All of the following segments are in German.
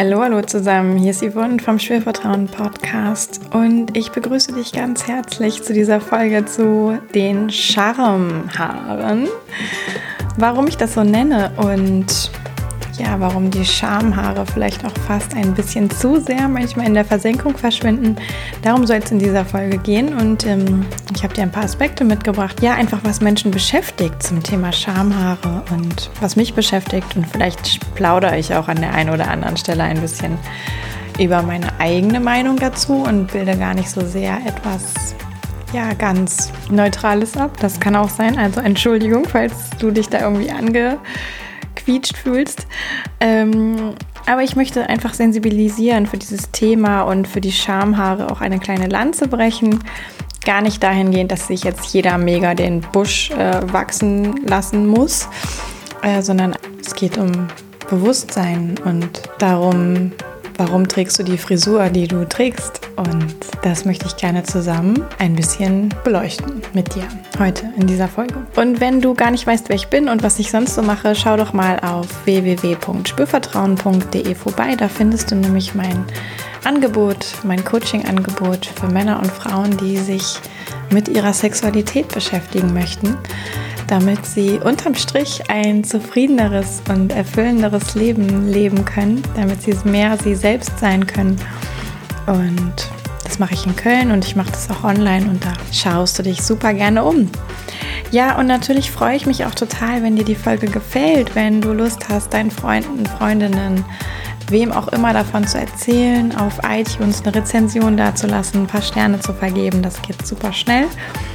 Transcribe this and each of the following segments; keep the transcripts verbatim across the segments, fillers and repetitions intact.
Hallo, hallo zusammen, hier ist Yvonne vom Schwörvertrauen Podcast und ich begrüße dich ganz herzlich zu dieser Folge zu den Schamhaaren. Warum ich das so nenne und ja, warum die Schamhaare vielleicht auch fast ein bisschen zu sehr manchmal in der Versenkung verschwinden. Darum soll es in dieser Folge gehen und ähm, ich habe dir ein paar Aspekte mitgebracht. Ja, einfach was Menschen beschäftigt zum Thema Schamhaare und was mich beschäftigt und vielleicht plaudere ich auch an der einen oder anderen Stelle ein bisschen über meine eigene Meinung dazu und bilde gar nicht so sehr etwas ja, ganz Neutrales ab. Das kann auch sein, also Entschuldigung, falls du dich da irgendwie ange quietscht fühlst. Ähm, aber ich möchte einfach sensibilisieren für dieses Thema und für die Schamhaare auch eine kleine Lanze brechen. Gar nicht dahingehend, dass sich jetzt jeder mega den Busch äh, wachsen lassen muss, äh, sondern es geht um Bewusstsein und darum, warum trägst du die Frisur, die du trägst? Und das möchte ich gerne zusammen ein bisschen beleuchten mit dir heute in dieser Folge. Und wenn du gar nicht weißt, wer ich bin und was ich sonst so mache, schau doch mal auf w w w punkt spürvertrauen punkt d e vorbei. Da findest du nämlich mein Angebot, mein Coaching-Angebot für Männer und Frauen, die sich mit ihrer Sexualität beschäftigen möchten, damit sie unterm Strich ein zufriedeneres und erfüllenderes Leben leben können, damit sie mehr sie selbst sein können. Und das mache ich in Köln und ich mache das auch online und da schaust du dich super gerne um. Ja, und natürlich freue ich mich auch total, wenn dir die Folge gefällt, wenn du Lust hast, deinen Freunden, Freundinnen, wem auch immer davon zu erzählen, auf iTunes eine Rezension dazulassen, ein paar Sterne zu vergeben, das geht super schnell.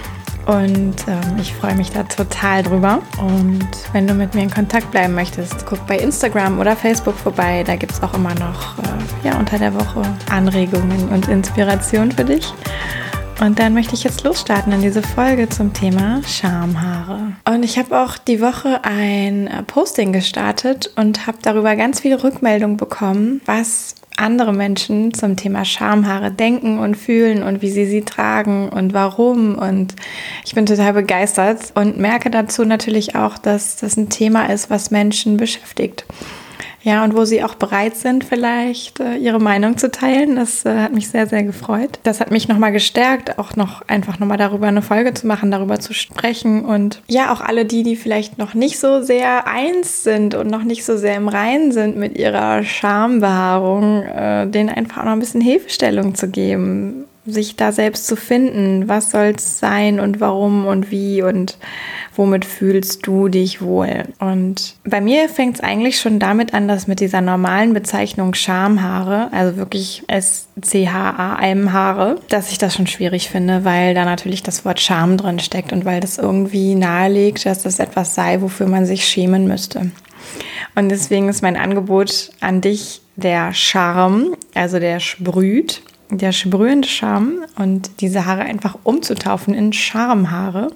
Und ähm, ich freue mich da total drüber. Und wenn du mit mir in Kontakt bleiben möchtest, guck bei Instagram oder Facebook vorbei. Da gibt es auch immer noch äh, ja, unter der Woche Anregungen und Inspirationen für dich. Und dann möchte ich jetzt losstarten in diese Folge zum Thema Schamhaare. Und ich habe auch die Woche ein Posting gestartet und habe darüber ganz viele Rückmeldungen bekommen, was andere Menschen zum Thema Schamhaare denken und fühlen und wie sie sie tragen und warum. Und ich bin total begeistert und merke dazu natürlich auch, dass das ein Thema ist, was Menschen beschäftigt. Ja, und wo sie auch bereit sind, vielleicht äh, ihre Meinung zu teilen. Das äh, hat mich sehr, sehr gefreut. Das hat mich nochmal gestärkt, auch noch einfach nochmal darüber eine Folge zu machen, darüber zu sprechen. Und ja, auch alle die, die vielleicht noch nicht so sehr eins sind und noch nicht so sehr im Reinen sind mit ihrer Schambehaarung, äh, denen einfach auch noch ein bisschen Hilfestellung zu geben, sich da selbst zu finden. Was soll es sein und warum und wie und womit fühlst du dich wohl? Und bei mir fängt es eigentlich schon damit an, dass mit dieser normalen Bezeichnung Schamhaare, also wirklich S C H A M Haare, dass ich das schon schwierig finde, weil da natürlich das Wort Scham drin steckt und weil das irgendwie nahelegt, dass das etwas sei, wofür man sich schämen müsste. Und deswegen ist mein Angebot an dich der Charme, also der sprüht, der sprühende Charme und diese Haare einfach umzutaufen in Schamhaare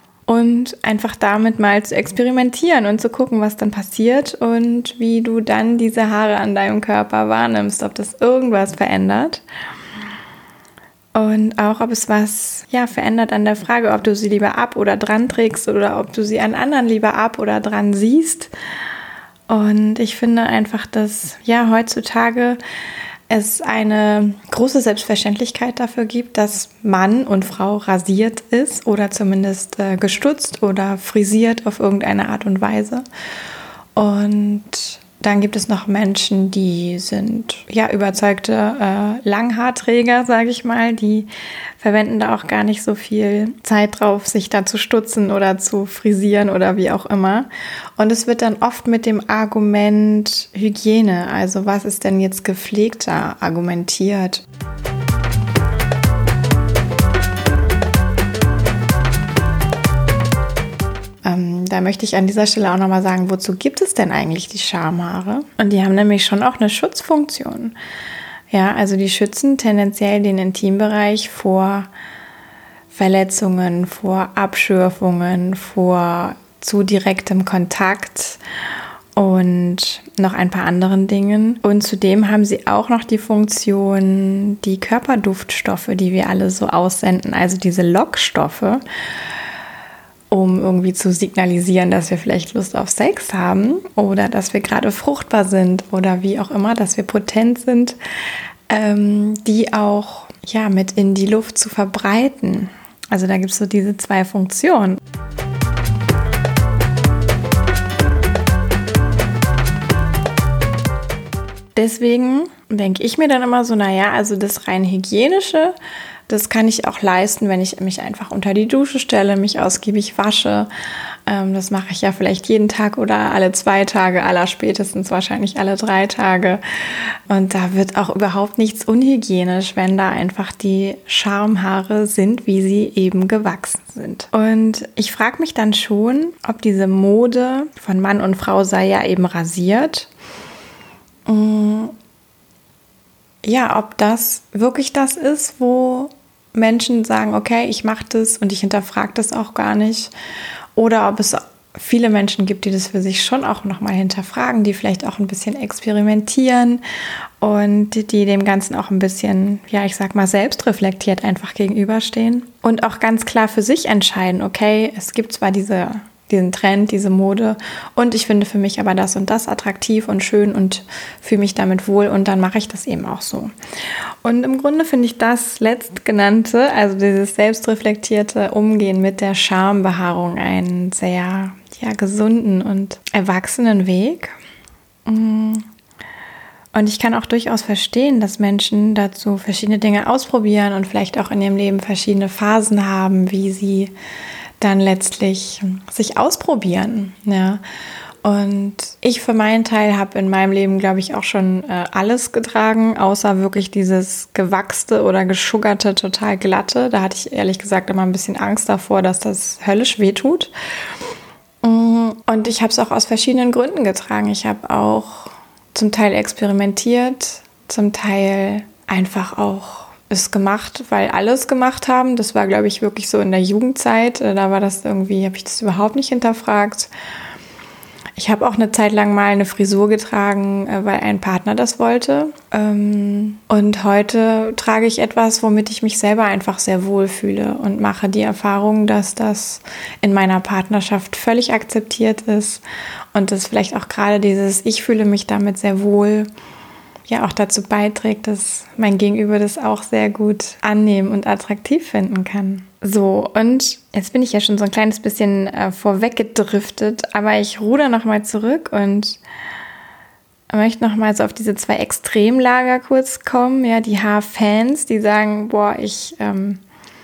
und einfach damit mal zu experimentieren und zu gucken, was dann passiert und wie du dann diese Haare an deinem Körper wahrnimmst, ob das irgendwas verändert und auch, ob es was ja, verändert an der Frage, ob du sie lieber ab oder dran trägst oder ob du sie an anderen lieber ab oder dran siehst. Und ich finde einfach, dass ja heutzutage es eine große Selbstverständlichkeit dafür gibt, dass Mann und Frau rasiert ist oder zumindest äh, gestutzt oder frisiert auf irgendeine Art und Weise. Und dann gibt es noch Menschen, die sind ja überzeugte äh, Langhaarträger, sage ich mal. Die verwenden da auch gar nicht so viel Zeit drauf, sich da zu stutzen oder zu frisieren oder wie auch immer. Und es wird dann oft mit dem Argument Hygiene, also was ist denn jetzt gepflegter, argumentiert. Da möchte ich an dieser Stelle auch nochmal sagen, wozu gibt es denn eigentlich die Schamhaare? Und die haben nämlich schon auch eine Schutzfunktion. Ja, also die schützen tendenziell den Intimbereich vor Verletzungen, vor Abschürfungen, vor zu direktem Kontakt und noch ein paar anderen Dingen. Und zudem haben sie auch noch die Funktion, die Körperduftstoffe, die wir alle so aussenden, also diese Lockstoffe, um irgendwie zu signalisieren, dass wir vielleicht Lust auf Sex haben oder dass wir gerade fruchtbar sind oder wie auch immer, dass wir potent sind, ähm, die auch ja, mit in die Luft zu verbreiten. Also da gibt es so diese zwei Funktionen. Deswegen denke ich mir dann immer so, naja, also das rein hygienische, das kann ich auch leisten, wenn ich mich einfach unter die Dusche stelle, mich ausgiebig wasche. Ähm, das mache ich ja vielleicht jeden Tag oder alle zwei Tage, allerspätestens wahrscheinlich alle drei Tage. Und da wird auch überhaupt nichts unhygienisch, wenn da einfach die Schamhaare sind, wie sie eben gewachsen sind. Und ich frage mich dann schon, ob diese Mode von Mann und Frau sei ja eben rasiert. Ja, ob das wirklich das ist, wo Menschen sagen, okay, ich mache das und ich hinterfrage das auch gar nicht. Oder ob es viele Menschen gibt, die das für sich schon auch nochmal hinterfragen, die vielleicht auch ein bisschen experimentieren und die dem Ganzen auch ein bisschen, ja, ich sag mal, selbstreflektiert einfach gegenüberstehen. Und auch ganz klar für sich entscheiden, okay, es gibt zwar diese... diesen Trend, diese Mode und ich finde für mich aber das und das attraktiv und schön und fühle mich damit wohl und dann mache ich das eben auch so. Und im Grunde finde ich das letztgenannte, also dieses selbstreflektierte Umgehen mit der Schambehaarung einen sehr ja, gesunden und erwachsenen Weg. Und ich kann auch durchaus verstehen, dass Menschen dazu verschiedene Dinge ausprobieren und vielleicht auch in ihrem Leben verschiedene Phasen haben, wie sie dann letztlich sich ausprobieren. Ja. Und ich für meinen Teil habe in meinem Leben, glaube ich, auch schon äh, alles getragen, außer wirklich dieses gewachste oder geschuggerte, total glatte. Da hatte ich ehrlich gesagt immer ein bisschen Angst davor, dass das höllisch wehtut. Und ich habe es auch aus verschiedenen Gründen getragen. Ich habe auch zum Teil experimentiert, zum Teil einfach auch es gemacht, weil alle es gemacht haben. Das war, glaube ich, wirklich so in der Jugendzeit. Da war das irgendwie, habe ich das überhaupt nicht hinterfragt. Ich habe auch eine Zeit lang mal eine Frisur getragen, weil ein Partner das wollte. Und heute trage ich etwas, womit ich mich selber einfach sehr wohl fühle und mache die Erfahrung, dass das in meiner Partnerschaft völlig akzeptiert ist und dass vielleicht auch gerade dieses Ich fühle mich damit sehr wohl ja auch dazu beiträgt, dass mein Gegenüber das auch sehr gut annehmen und attraktiv finden kann. So, und jetzt bin ich ja schon so ein kleines bisschen äh, vorweggedriftet, aber ich ruder nochmal zurück und möchte nochmal so auf diese zwei Extremlager kurz kommen. Ja, die Haarfans, die sagen, boah, ich ähm,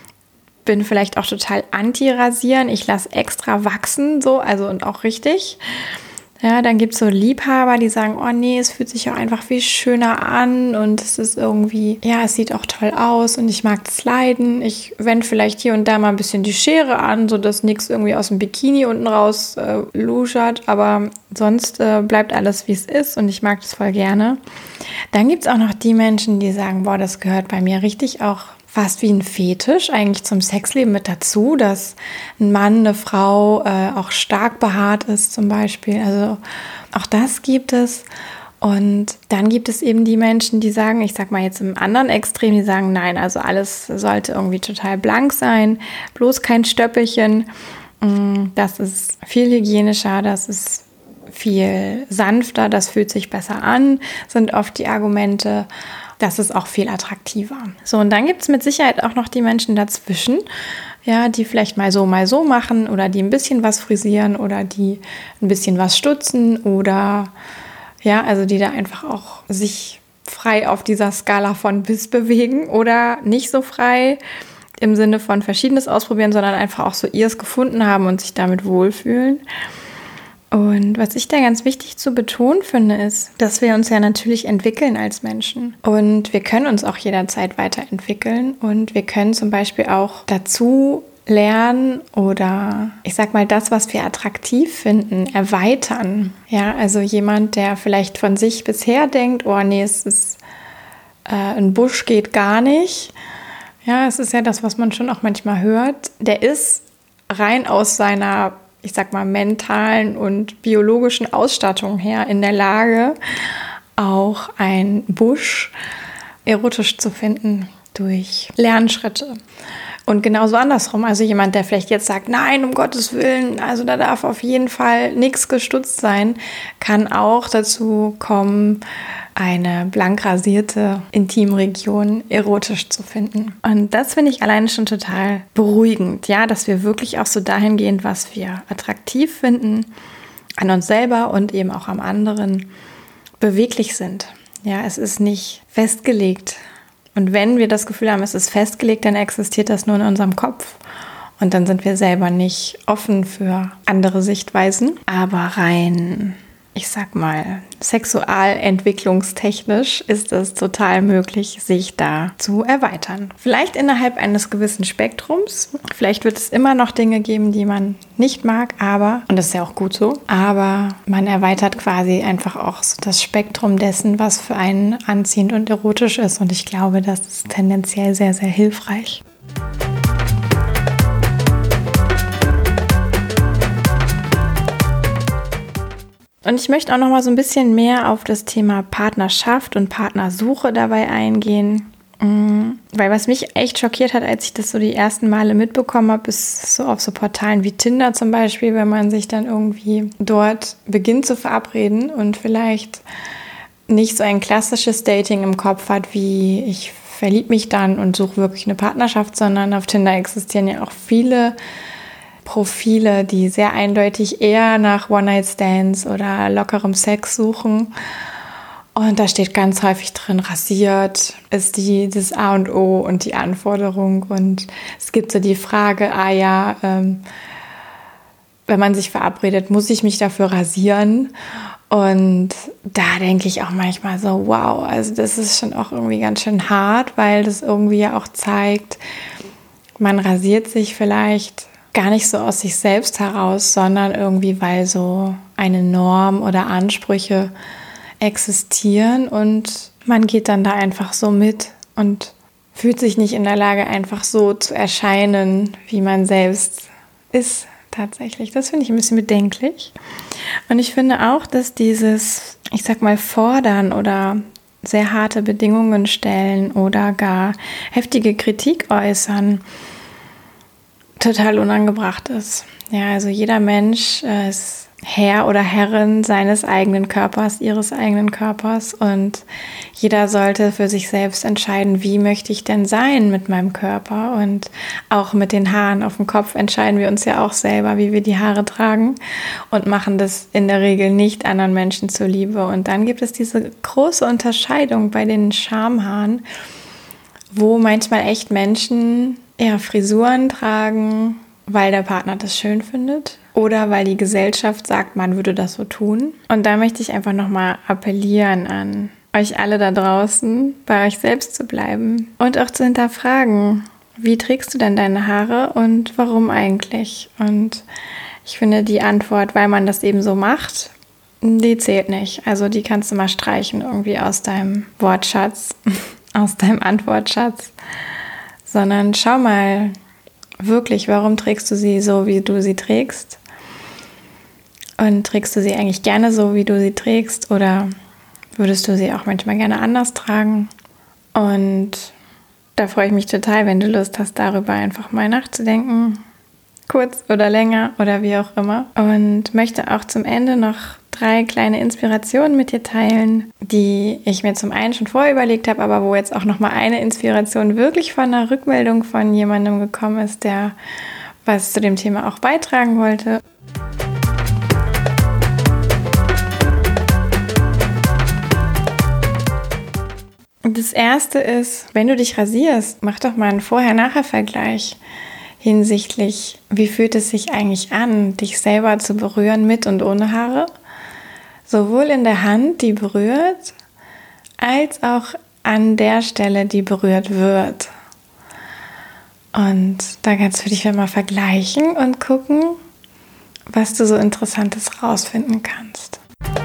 bin vielleicht auch total anti-rasieren, ich lasse extra wachsen, so, also und auch richtig. Ja, dann gibt es so Liebhaber, die sagen, oh nee, es fühlt sich auch einfach viel schöner an und es ist irgendwie, ja, es sieht auch toll aus und ich mag das Leiden. Ich wende vielleicht hier und da mal ein bisschen die Schere an, sodass nichts irgendwie aus dem Bikini unten raus äh, luschert, aber sonst äh, bleibt alles, wie es ist und ich mag das voll gerne. Dann gibt es auch noch die Menschen, die sagen, boah, das gehört bei mir richtig auch fast wie ein Fetisch eigentlich zum Sexleben mit dazu, dass ein Mann, eine Frau äh, auch stark behaart ist zum Beispiel. Also auch das gibt es. Und dann gibt es eben die Menschen, die sagen, ich sag mal jetzt im anderen Extrem, die sagen, nein, also alles sollte irgendwie total blank sein, bloß kein Stöppelchen. Das ist viel hygienischer, das ist viel sanfter, das fühlt sich besser an, sind oft die Argumente. Das ist auch viel attraktiver. So, und dann gibt es mit Sicherheit auch noch die Menschen dazwischen, ja, die vielleicht mal so, mal so machen oder die ein bisschen was frisieren oder die ein bisschen was stutzen oder ja, also die da einfach auch sich frei auf dieser Skala von bis bewegen oder nicht so frei im Sinne von Verschiedenes ausprobieren, sondern einfach auch so ihrs gefunden haben und sich damit wohlfühlen. Und was ich da ganz wichtig zu betonen finde, ist, dass wir uns ja natürlich entwickeln als Menschen. Und wir können uns auch jederzeit weiterentwickeln. Und wir können zum Beispiel auch dazu lernen oder ich sag mal das, was wir attraktiv finden, erweitern. Ja, also jemand, der vielleicht von sich bisher denkt, oh nee, es ist äh, ein Busch geht gar nicht. Ja, es ist ja das, was man schon auch manchmal hört. Der ist rein aus seiner ich sag mal, mentalen und biologischen Ausstattung her in der Lage, auch ein Busch erotisch zu finden durch Lernschritte. Und genauso andersrum. Also jemand, der vielleicht jetzt sagt, nein, um Gottes Willen, also da darf auf jeden Fall nichts gestutzt sein, kann auch dazu kommen, eine blank rasierte Intimregion erotisch zu finden. Und das finde ich alleine schon total beruhigend, ja, dass wir wirklich auch so dahingehend, was wir attraktiv finden, an uns selber und eben auch am anderen beweglich sind. Ja, es ist nicht festgelegt. Und wenn wir das Gefühl haben, es ist festgelegt, dann existiert das nur in unserem Kopf. Und dann sind wir selber nicht offen für andere Sichtweisen. Aber rein, ich sag mal, sexualentwicklungstechnisch ist es total möglich, sich da zu erweitern. Vielleicht innerhalb eines gewissen Spektrums. Vielleicht wird es immer noch Dinge geben, die man nicht mag, aber, und das ist ja auch gut so, aber man erweitert quasi einfach auch so das Spektrum dessen, was für einen anziehend und erotisch ist. Und ich glaube, das ist tendenziell sehr, sehr hilfreich. Und ich möchte auch noch mal so ein bisschen mehr auf das Thema Partnerschaft und Partnersuche dabei eingehen. Weil was mich echt schockiert hat, als ich das so die ersten Male mitbekommen habe, ist so auf so Portalen wie Tinder zum Beispiel, wenn man sich dann irgendwie dort beginnt zu verabreden und vielleicht nicht so ein klassisches Dating im Kopf hat, wie ich verliebe mich dann und suche wirklich eine Partnerschaft, sondern auf Tinder existieren ja auch viele Profile, die sehr eindeutig eher nach One-Night-Stands oder lockerem Sex suchen. Und da steht ganz häufig drin, rasiert ist die, das A und O und die Anforderung. Und es gibt so die Frage, ah ja, ähm, wenn man sich verabredet, muss ich mich dafür rasieren? Und da denke ich auch manchmal so, wow, also das ist schon auch irgendwie ganz schön hart, weil das irgendwie ja auch zeigt, man rasiert sich vielleicht gar nicht so aus sich selbst heraus, sondern irgendwie, weil so eine Norm oder Ansprüche existieren und man geht dann da einfach so mit und fühlt sich nicht in der Lage, einfach so zu erscheinen, wie man selbst ist tatsächlich. Das finde ich ein bisschen bedenklich. Und ich finde auch, dass dieses, ich sag mal, Fordern oder sehr harte Bedingungen stellen oder gar heftige Kritik äußern, total unangebracht ist. Ja, also jeder Mensch ist Herr oder Herrin seines eigenen Körpers, ihres eigenen Körpers und jeder sollte für sich selbst entscheiden, wie möchte ich denn sein mit meinem Körper und auch mit den Haaren auf dem Kopf entscheiden wir uns ja auch selber, wie wir die Haare tragen und machen das in der Regel nicht anderen Menschen zuliebe. Und dann gibt es diese große Unterscheidung bei den Schamhaaren, wo manchmal echt Menschen eher Frisuren tragen, weil der Partner das schön findet oder weil die Gesellschaft sagt, man würde das so tun. Und da möchte ich einfach nochmal appellieren an euch alle da draußen, bei euch selbst zu bleiben und auch zu hinterfragen, wie trägst du denn deine Haare und warum eigentlich? Und ich finde die Antwort, weil man das eben so macht, die zählt nicht. Also die kannst du mal streichen irgendwie aus deinem Wortschatz, aus deinem Antwortschatz. Sondern schau mal wirklich, warum trägst du sie so, wie du sie trägst? Und trägst du sie eigentlich gerne so, wie du sie trägst? Oder würdest du sie auch manchmal gerne anders tragen? Und da freue ich mich total, wenn du Lust hast, darüber einfach mal nachzudenken. Kurz oder länger oder wie auch immer. Und möchte auch zum Ende noch drei kleine Inspirationen mit dir teilen, die ich mir zum einen schon vorher überlegt habe, aber wo jetzt auch nochmal eine Inspiration wirklich von einer Rückmeldung von jemandem gekommen ist, der was zu dem Thema auch beitragen wollte. Das erste ist, wenn du dich rasierst, mach doch mal einen Vorher-Nachher-Vergleich hinsichtlich, wie fühlt es sich eigentlich an, dich selber zu berühren mit und ohne Haare. Sowohl in der Hand, die berührt, als auch an der Stelle, die berührt wird. Und da kannst du dich mal vergleichen und gucken, was du so Interessantes rausfinden kannst.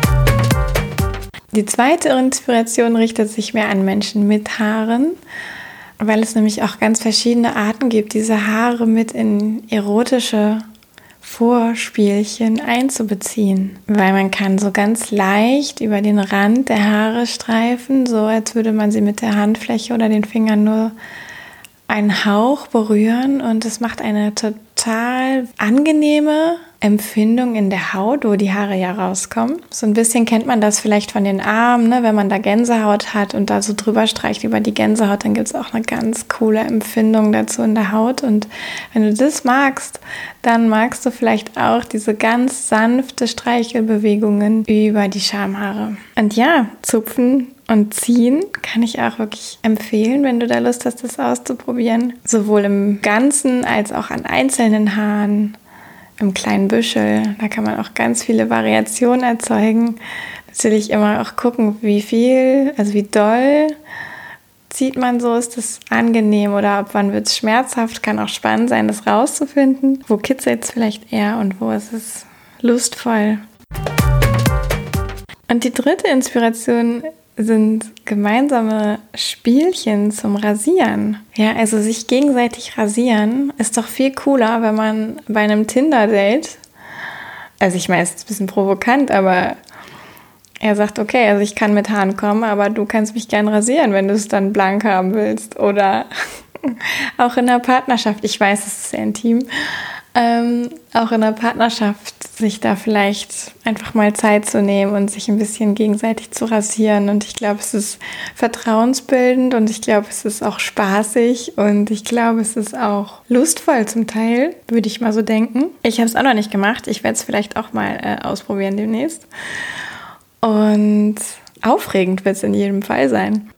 Die zweite Inspiration richtet sich mehr an Menschen mit Haaren, weil es nämlich auch ganz verschiedene Arten gibt, diese Haare mit in erotische Vorspielchen einzubeziehen. Weil man kann so ganz leicht über den Rand der Haare streifen, so als würde man sie mit der Handfläche oder den Fingern nur einen Hauch berühren und es macht eine total angenehme Empfindung in der Haut, wo die Haare ja rauskommen. So ein bisschen kennt man das vielleicht von den Armen, ne? Wenn man da Gänsehaut hat und da so drüber streicht über die Gänsehaut, dann gibt es auch eine ganz coole Empfindung dazu in der Haut. Und wenn du das magst, dann magst du vielleicht auch diese ganz sanfte Streichelbewegungen über die Schamhaare. Und ja, zupfen und ziehen kann ich auch wirklich empfehlen, wenn du da Lust hast, das auszuprobieren. Sowohl im Ganzen als auch an einzelnen Haaren, im kleinen Büschel. Da kann man auch ganz viele Variationen erzeugen. Natürlich immer auch gucken, wie viel, also wie doll zieht man so, ist das angenehm oder ab wann wird es schmerzhaft. Kann auch spannend sein, das rauszufinden. Wo kitzelt es vielleicht eher und wo ist es lustvoll. Und die dritte Inspiration sind gemeinsame Spielchen zum Rasieren. Ja, also sich gegenseitig rasieren ist doch viel cooler, wenn man bei einem Tinder-Date, also ich meine, es ist ein bisschen provokant, aber er sagt, okay, also ich kann mit Haaren kommen, aber du kannst mich gern rasieren, wenn du es dann blank haben willst. Oder auch in der Partnerschaft, ich weiß, es ist sehr intim, ähm, auch in der Partnerschaft sich da vielleicht einfach mal Zeit zu nehmen und sich ein bisschen gegenseitig zu rasieren. Und ich glaube, es ist vertrauensbildend und ich glaube, es ist auch spaßig und ich glaube, es ist auch lustvoll zum Teil, würde ich mal so denken. Ich habe es auch noch nicht gemacht. Ich werde es vielleicht auch mal äh, ausprobieren demnächst. Und aufregend wird es in jedem Fall sein.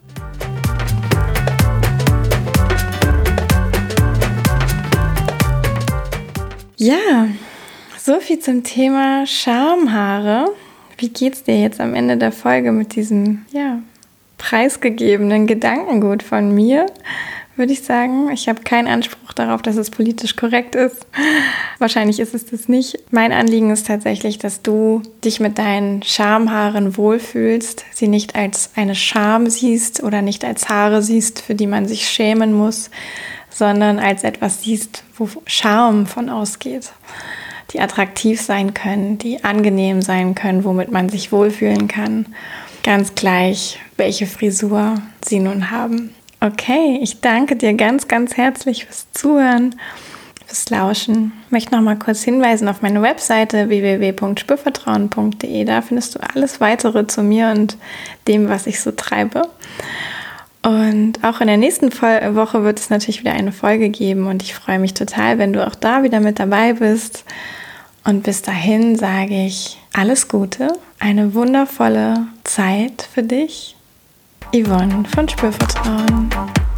Ja, so viel zum Thema Schamhaare. Wie geht's dir jetzt am Ende der Folge mit diesem, ja, preisgegebenen Gedankengut von mir? Würde ich sagen, ich habe keinen Anspruch darauf, dass es politisch korrekt ist. Wahrscheinlich ist es das nicht. Mein Anliegen ist tatsächlich, dass du dich mit deinen Schamhaaren wohlfühlst, sie nicht als eine Scham siehst oder nicht als Haare siehst, für die man sich schämen muss, sondern als etwas siehst, wo Charme von ausgeht, die attraktiv sein können, die angenehm sein können, womit man sich wohlfühlen kann. Ganz gleich, welche Frisur sie nun haben. Okay, ich danke dir ganz, ganz herzlich fürs Zuhören, fürs Lauschen. Ich möchte noch mal kurz hinweisen auf meine Webseite w w w punkt spürvertrauen punkt d e. Da findest du alles weitere zu mir und dem, was ich so treibe. Und auch in der nächsten Woche wird es natürlich wieder eine Folge geben und ich freue mich total, wenn du auch da wieder mit dabei bist. Und bis dahin sage ich alles Gute, eine wundervolle Zeit für dich. Yvonne von Spürvertrauen.